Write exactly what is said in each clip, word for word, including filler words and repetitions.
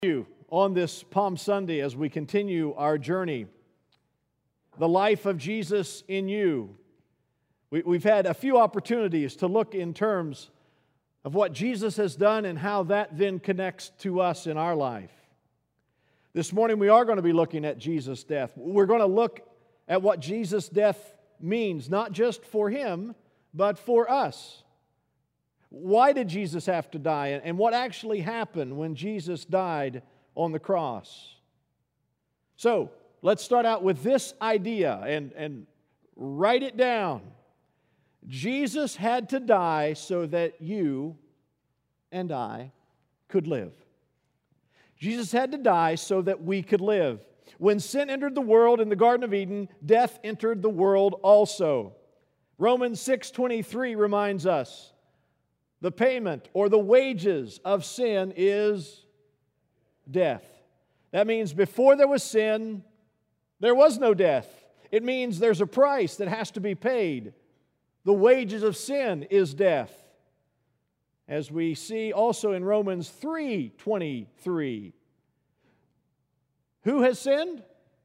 You on this Palm Sunday as we continue our journey, the life of Jesus in you. We, we've had a few opportunities to look in terms of what Jesus has done and how that then connects to us in our life. This morning we are going to be looking at Jesus' death. We're going to look at what Jesus' death means, not just for Him, but for us. Why did Jesus have to die? And what actually happened when Jesus died on the cross? So, let's start out with this idea and, and write it down. Jesus had to die so that you and I could live. Jesus had to die so that we could live. When sin entered the world in the Garden of Eden, death entered the world also. Romans six twenty-three reminds us, the payment or the wages of sin is death. That means before there was sin, there was no death. It means there's a price that has to be paid. The wages of sin is death. As we see also in Romans three twenty-three. Who has sinned?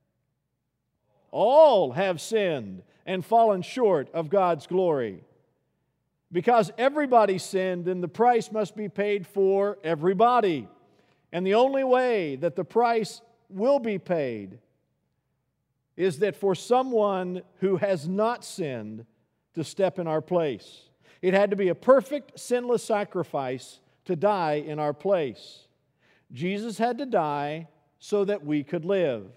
All have sinned and fallen short of God's glory. Because everybody sinned, then the price must be paid for everybody. And the only way that the price will be paid is that for someone who has not sinned to step in our place. It had to be a perfect, sinless sacrifice to die in our place. Jesus had to die so that we could live.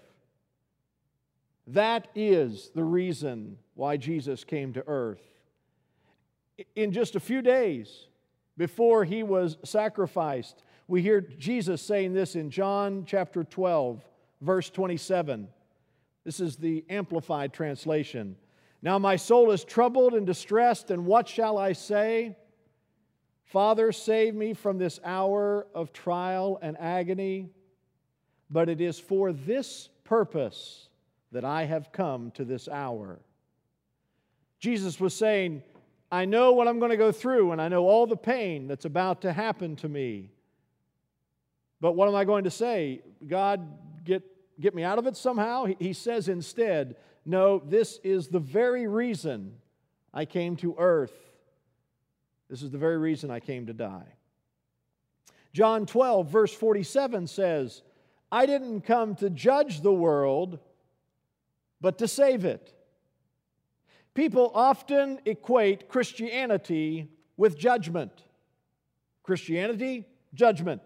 That is the reason why Jesus came to earth. In just a few days before He was sacrificed, we hear Jesus saying this in John chapter twelve, verse twenty-seven. This is the Amplified translation. Now my soul is troubled and distressed, and what shall I say? Father, save me from this hour of trial and agony. But it is for this purpose that I have come to this hour. Jesus was saying, I know what I'm going to go through, and I know all the pain that's about to happen to me. But what am I going to say? God, get, get me out of it somehow? He, he says instead, no, this is the very reason I came to earth. This is the very reason I came to die. John twelve, verse forty-seven says, I didn't come to judge the world, but to save it. People often equate Christianity with judgment. Christianity, judgment.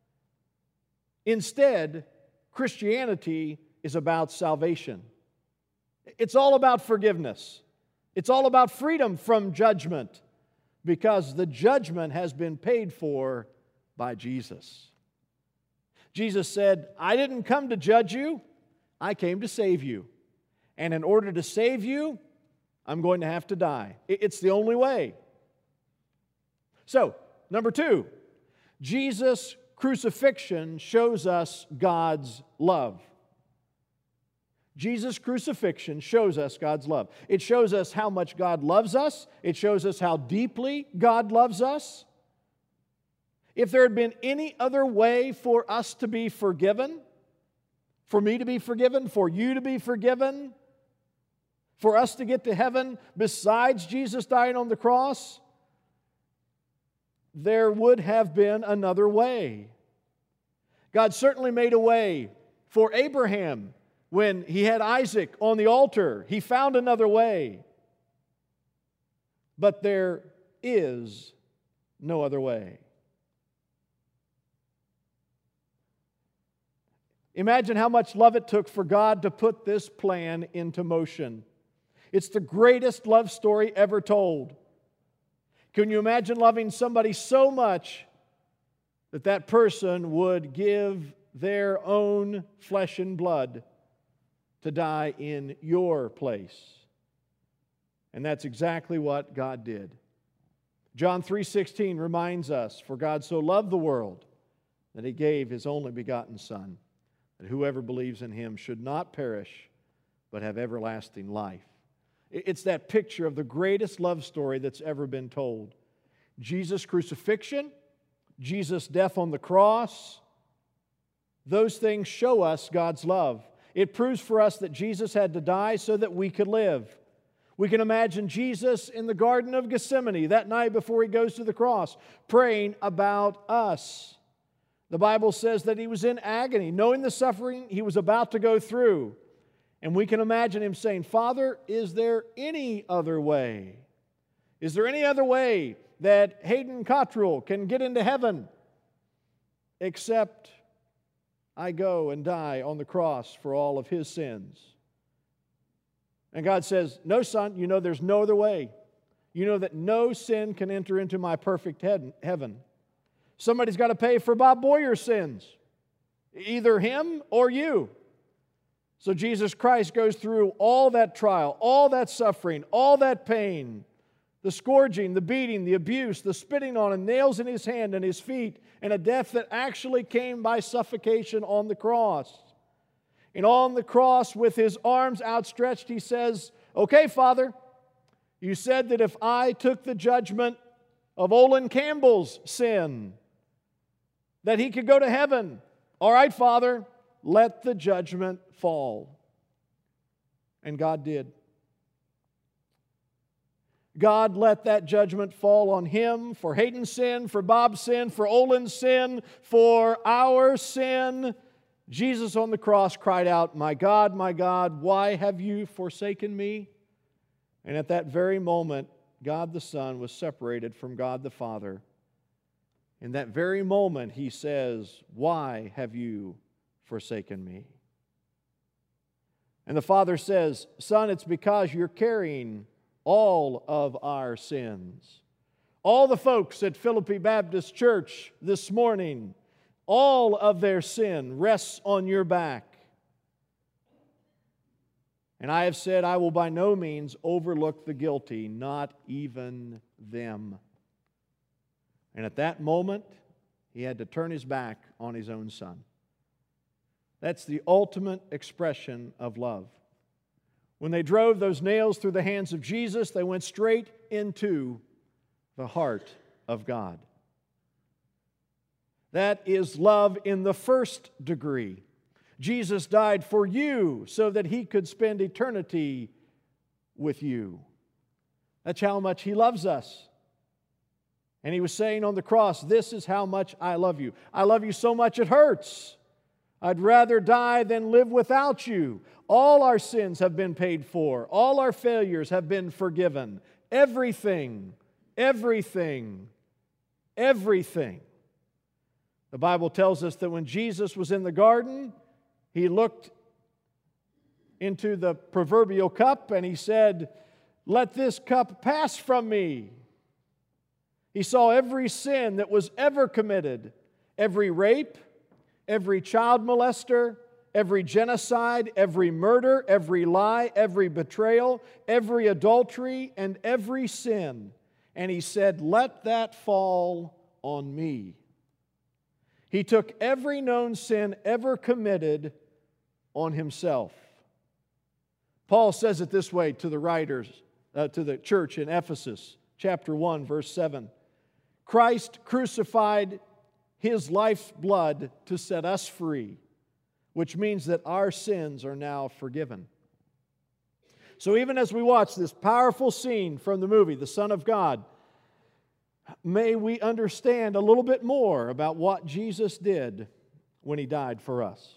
Instead, Christianity is about salvation. It's all about forgiveness. It's all about freedom from judgment because the judgment has been paid for by Jesus. Jesus said, I didn't come to judge you, I came to save you. And in order to save you, I'm going to have to die. It's the only way. So, number two, Jesus' crucifixion shows us God's love. Jesus' crucifixion shows us God's love. It shows us how much God loves us. It shows us how deeply God loves us. If there had been any other way for us to be forgiven, for me to be forgiven, for you to be forgiven, for us to get to heaven besides Jesus dying on the cross, there would have been another way. God certainly made a way for Abraham when he had Isaac on the altar. He found another way. But there is no other way. Imagine how much love it took for God to put this plan into motion. It's the greatest love story ever told. Can you imagine loving somebody so much that that person would give their own flesh and blood to die in your place? And that's exactly what God did. John three sixteen reminds us, for God so loved the world that He gave His only begotten Son, that whoever believes in Him should not perish, but have everlasting life. It's that picture of the greatest love story that's ever been told. Jesus' crucifixion, Jesus' death on the cross, Those things show us God's love. It proves for us that Jesus had to die so that we could live. We can imagine Jesus in the Garden of Gethsemane that night before He goes to the cross, praying about us. The Bible says that He was in agony, knowing the suffering He was about to go through. And we can imagine Him saying, Father, is there any other way? Is there any other way that Hayden Cottrell can get into heaven except I go and die on the cross for all of his sins? And God says, no, son, you know there's no other way. You know that no sin can enter into my perfect heaven. Somebody's got to pay for Bob Boyer's sins, either him or you. So Jesus Christ goes through all that trial, all that suffering, all that pain, the scourging, the beating, the abuse, the spitting on him, nails in His hand and His feet, and a death that actually came by suffocation on the cross. And on the cross, with His arms outstretched, He says, okay, Father, you said that if I took the judgment of Olin Campbell's sin, that he could go to heaven. All right, Father, let the judgment fall. And God did. God let that judgment fall on him for Hayden's sin, for Bob's sin, for Olin's sin, for our sin. Jesus on the cross cried out, my God, my God, why have you forsaken me? And at that very moment, God the Son was separated from God the Father. In that very moment, He says, why have you forsaken me? And the Father says, Son, it's because you're carrying all of our sins. All the folks at Philippi Baptist Church this morning, all of their sin rests on your back. And I have said, I will by no means overlook the guilty, not even them. And at that moment, He had to turn His back on His own Son. That's the ultimate expression of love. When they drove those nails through the hands of Jesus, they went straight into the heart of God. That is love in the first degree. Jesus died for you so that He could spend eternity with you. That's how much He loves us. And He was saying on the cross, this is how much I love you. I love you so much it hurts. I'd rather die than live without you. All our sins have been paid for. All our failures have been forgiven. Everything, everything, everything. The Bible tells us that when Jesus was in the garden, He looked into the proverbial cup and He said, let this cup pass from me. He saw every sin that was ever committed, every rape, every child molester, every genocide, every murder, every lie, every betrayal, every adultery, and every sin. And He said, let that fall on me. He took every known sin ever committed on Himself. Paul says it this way to the writers, uh, to the church in Ephesus, chapter one, verse seven. Christ crucified His life's blood to set us free, which means that our sins are now forgiven. So even as we watch this powerful scene from the movie, The Son of God, may we understand a little bit more about what Jesus did when He died for us.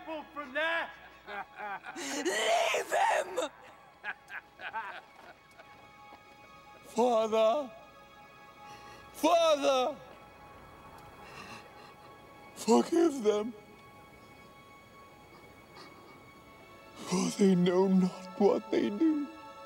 people from there. Leave him! Father! Father! Forgive them, for they know not what they do.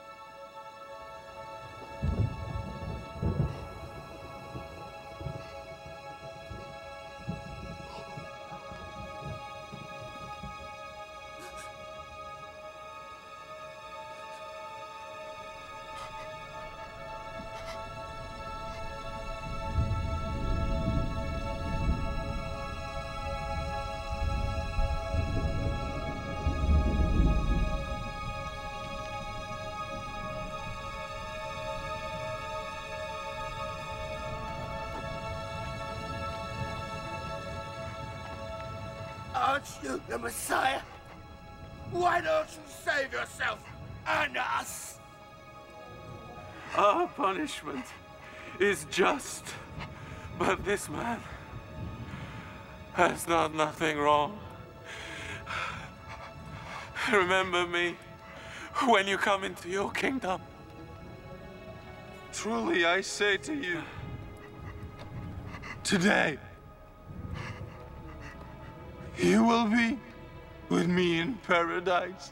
Aren't you the Messiah? Why don't you save yourself and us? Our punishment is just, but this man has done nothing wrong. Remember me when you come into your kingdom. Truly I say to you, today, you will be with me in paradise.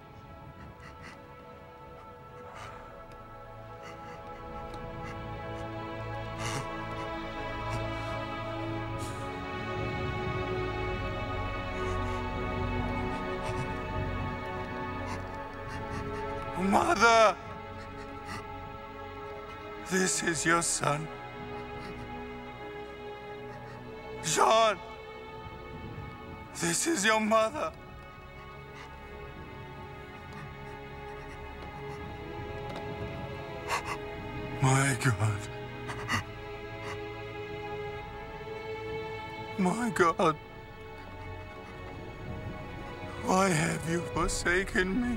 Mother, this is your son. John, this is your mother. My God. My God. Why have you forsaken me?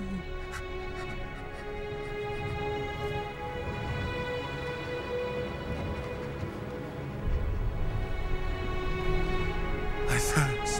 I thirst.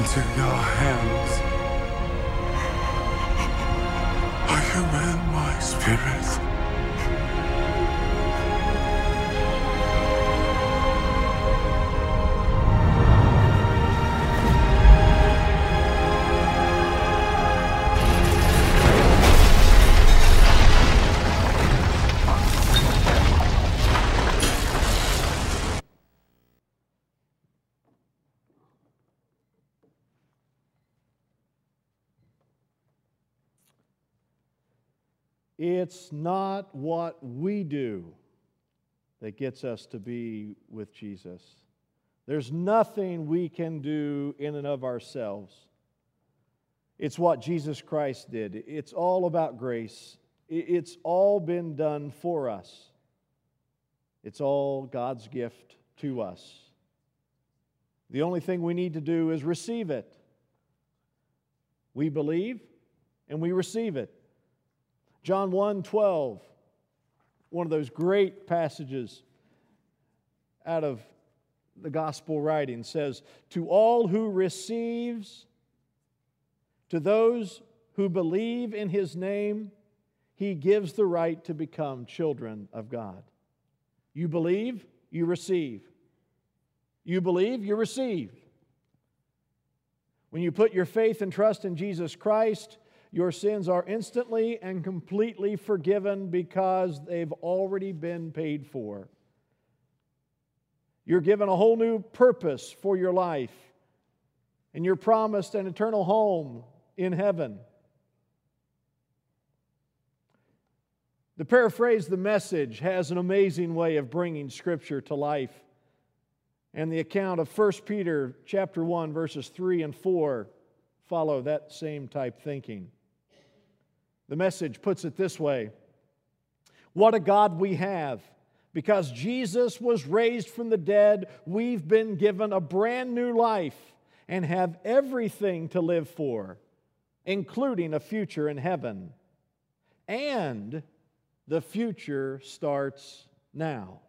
into your hands. I command my spirit. It's not what we do that gets us to be with Jesus. There's nothing we can do in and of ourselves. It's what Jesus Christ did. It's all about grace. It's all been done for us. It's all God's gift to us. The only thing we need to do is receive it. We believe and we receive it. John one twelve, one of those great passages out of the gospel writing, says, "To all who receives, to those who believe in His name, He gives the right to become children of God." You believe, you receive. You believe, you receive. When you put your faith and trust in Jesus Christ, your sins are instantly and completely forgiven because they've already been paid for. You're given a whole new purpose for your life, and you're promised an eternal home in heaven. To paraphrase The Message has an amazing way of bringing Scripture to life. And the account of First Peter chapter one, verses three and four follow that same type thinking. The Message puts it this way: "What a God we have! Because Jesus was raised from the dead, we've been given a brand new life and have everything to live for, including a future in heaven. And the future starts now.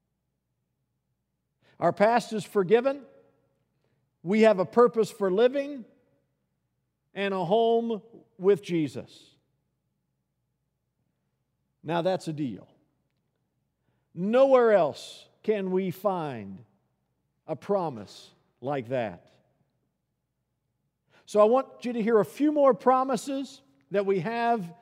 Our past is forgiven. We have a purpose for living and a home with Jesus." Now that's a deal. Nowhere else can we find a promise like that. So I want you to hear a few more promises that we have.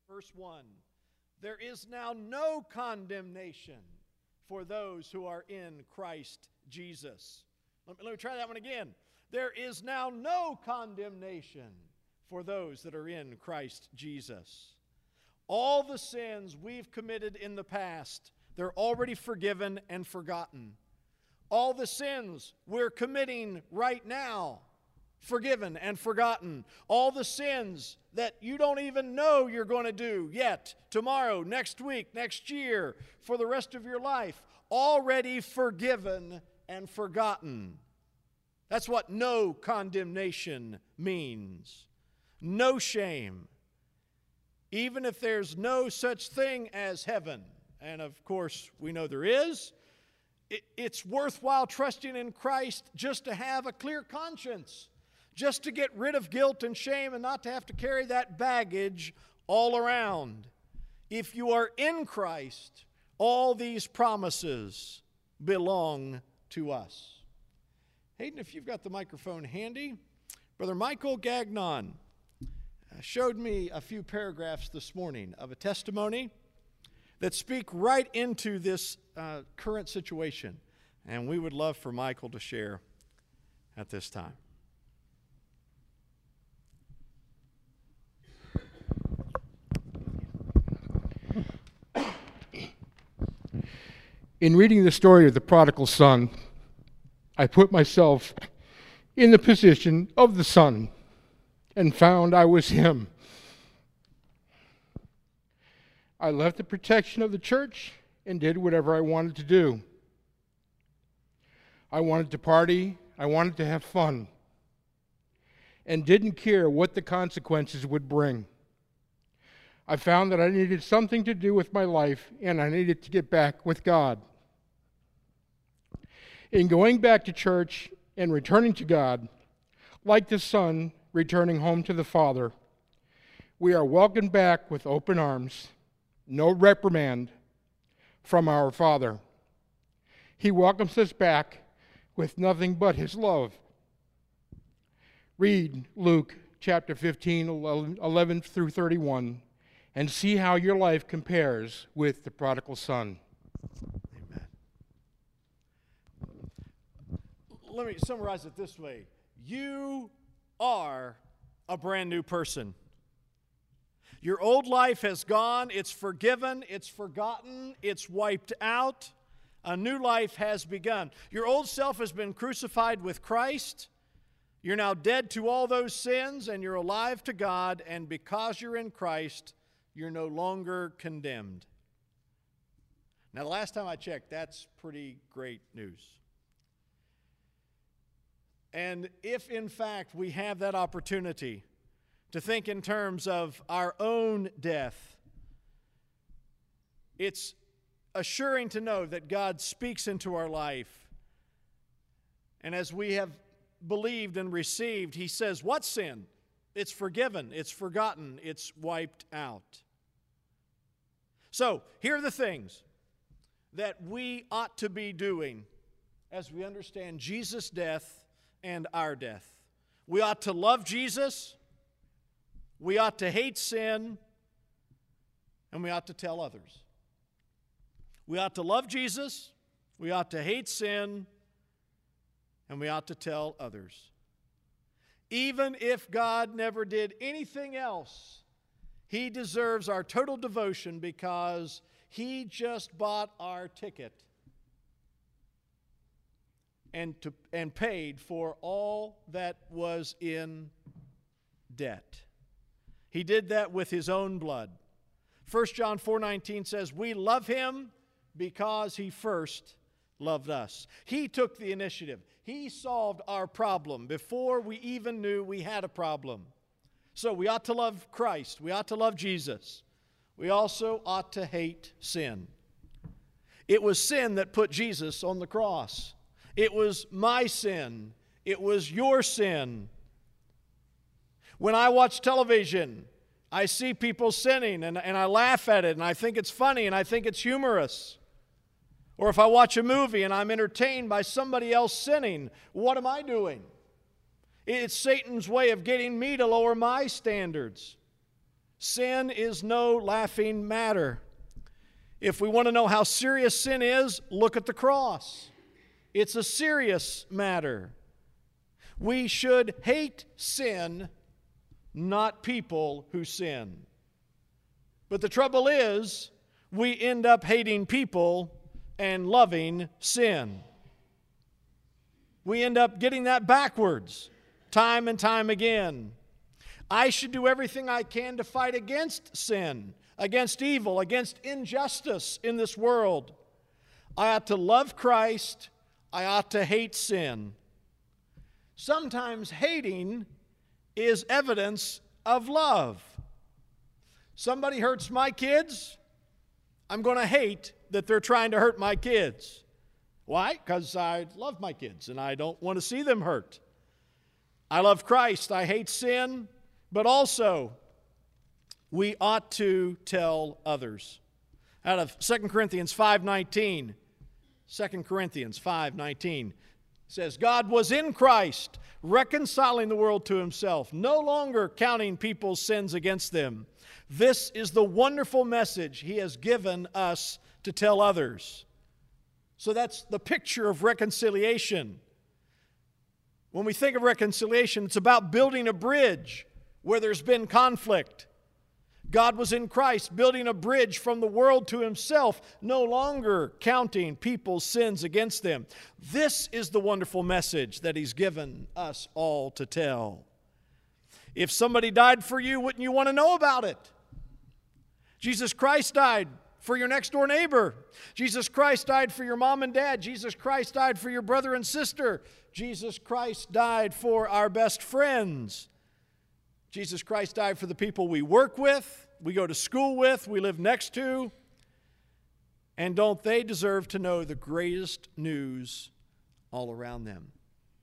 Verse one, there is now no condemnation for those who are in Christ Jesus. Let me, let me try that one again. There is now no condemnation for those that are in Christ Jesus. All the sins we've committed in the past, they're already forgiven and forgotten. All the sins we're committing right now, forgiven and forgotten. All the sins that you don't even know you're going to do yet, tomorrow, next week, next year, for the rest of your life, already forgiven and forgotten. That's what no condemnation means. No shame. Even if there's no such thing as heaven, and of course we know there is, it's worthwhile trusting in Christ just to have a clear conscience, just to get rid of guilt and shame and not to have to carry that baggage all around. If you are in Christ, all these promises belong to us. Hayden, if you've got the microphone handy, Brother Michael Gagnon showed me a few paragraphs this morning of a testimony that speak right into this uh, current situation. And we would love for Michael to share at this time. In reading the story of the prodigal son, I put myself in the position of the son and found I was him. I left the protection of the church and did whatever I wanted to do. I wanted to party, I wanted to have fun, and didn't care what the consequences would bring. I found that I needed something to do with my life, and I needed to get back with God. In going back to church and returning to God, like the son returning home to the Father, we are welcomed back with open arms, no reprimand from our Father. He welcomes us back with nothing but His love. Read Luke chapter fifteen, eleven through thirty-one, and see how your life compares with the prodigal son. Amen. Let me summarize it this way. You are a brand new person. Your old life has gone, it's forgiven, it's forgotten, it's wiped out. A new life has begun. Your old self has been crucified with Christ. You're now dead to all those sins, and you're alive to God, and because you're in Christ, you're no longer condemned. Now, the last time I checked, that's pretty great news. And if, in fact, we have that opportunity to think in terms of our own death, it's assuring to know that God speaks into our life. And as we have believed and received, He says, what sin? It's forgiven, it's forgotten, it's wiped out. So, here are the things that we ought to be doing as we understand Jesus' death and our death. We ought to love Jesus, we ought to hate sin, and we ought to tell others. We ought to love Jesus, we ought to hate sin, and we ought to tell others. Even if God never did anything else, He deserves our total devotion because He just bought our ticket and, to, and paid for all that was in debt. He did that with His own blood. First John four nineteen says, we love Him because He first loved us. He took the initiative. He solved our problem before we even knew we had a problem. So we ought to love Christ. We ought to love Jesus. We also ought to hate sin. It was sin that put Jesus on the cross. It was my sin. It was your sin. When I watch television, I see people sinning and, and I laugh at it and I think it's funny and I think it's humorous. Or if I watch a movie and I'm entertained by somebody else sinning, what am I doing? It's Satan's way of getting me to lower my standards. Sin is no laughing matter. If we want to know how serious sin is, look at the cross. It's a serious matter. We should hate sin, not people who sin. But the trouble is, we end up hating people and loving sin. We end up getting that backwards time and time again. I should do everything I can to fight against sin, against evil, against injustice in this world. I ought to love Christ. I ought to hate sin. Sometimes hating is evidence of love. Somebody hurts my kids, I'm going to hate that they're trying to hurt my kids. Why? Because I love my kids and I don't want to see them hurt. I love Christ. I hate sin. But also, we ought to tell others. Out of Second Corinthians five nineteen, Second Corinthians five nineteen says, God was in Christ, reconciling the world to himself, no longer counting people's sins against them. This is the wonderful message he has given us to tell others. So that's the picture of reconciliation. When we think of reconciliation, it's about building a bridge where there's been conflict. God was in Christ, building a bridge from the world to himself, no longer counting people's sins against them. This is the wonderful message that he's given us all to tell. If somebody died for you, wouldn't you want to know about it? Jesus Christ died for your next door neighbor. Jesus Christ died for your mom and dad. Jesus Christ died for your brother and sister. Jesus Christ died for our best friends. Jesus Christ died for the people we work with, we go to school with, we live next to. And don't they deserve to know the greatest news all around them?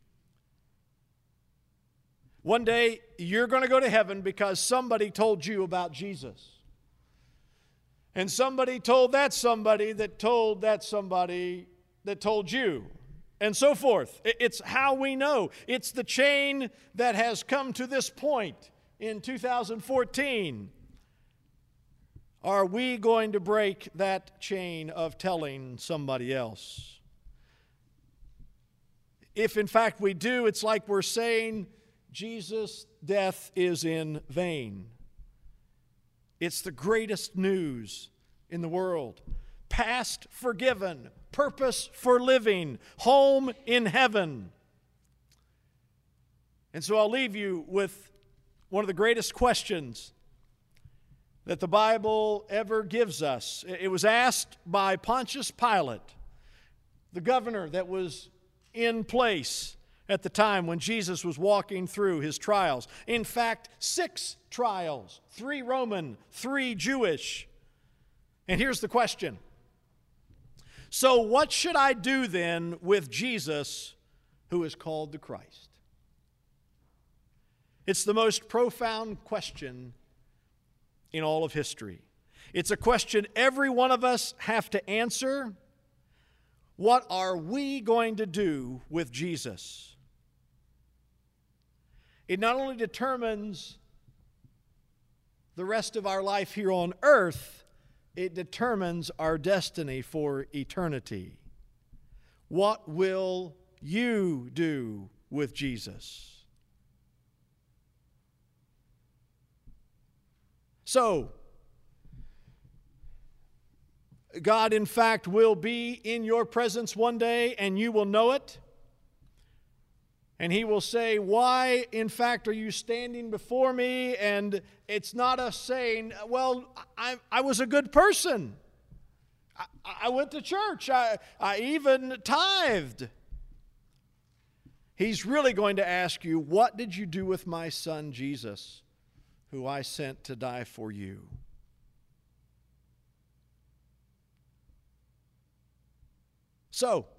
One day, you're going to go to heaven because somebody told you about Jesus. And somebody told that somebody that told that somebody that told you. And so forth. It's how we know. It's the chain that has come to this point in two thousand fourteen. Are we going to break that chain of telling somebody else? If in fact we do, it's like we're saying Jesus' death is in vain. It's the greatest news in the world. Past forgiven, purpose for living, home in heaven. And so I'll leave you with one of the greatest questions that the Bible ever gives us. It was asked by Pontius Pilate, the governor that was in place at the time when Jesus was walking through his trials. In fact, six trials, three Roman, three Jewish. And here's the question. So what should I do then with Jesus who is called the Christ? It's the most profound question in all of history. It's a question every one of us have to answer. What are we going to do with Jesus? It not only determines the rest of our life here on earth, it determines our destiny for eternity. What will you do with Jesus? So, God, in fact, will be in your presence one day, and you will know it. And he will say, why, in fact, are you standing before me? And it's not us saying, well, I, I was a good person. I, I went to church. I, I even tithed. He's really going to ask you, what did you do with my son Jesus, who I sent to die for you? So,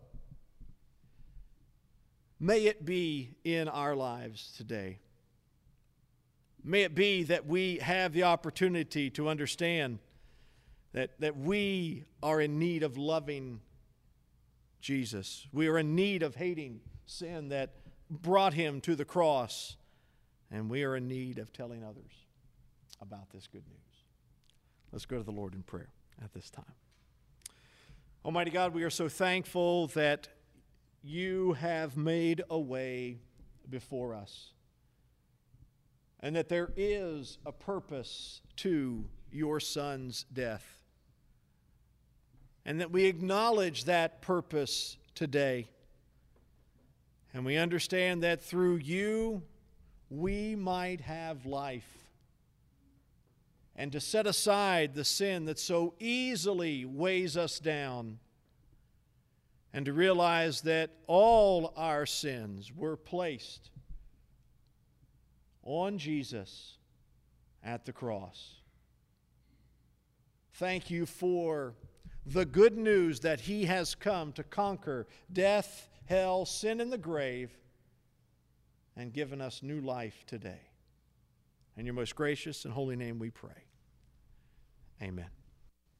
may it be in our lives today. May it be that we have the opportunity to understand that, that we are in need of loving Jesus. We are in need of hating sin that brought him to the cross. And we are in need of telling others. about this good news. Let's go to the Lord in prayer at this time. Almighty God, we are so thankful that you have made a way before us, and that there is a purpose to your Son's death, and that we acknowledge that purpose today. And we understand that through you we might have life, and to set aside the sin that so easily weighs us down, and to realize that all our sins were placed on Jesus at the cross. Thank you for the good news that he has come to conquer death, hell, sin, and the grave, and given us new life today. In your most gracious and holy name we pray. Amen.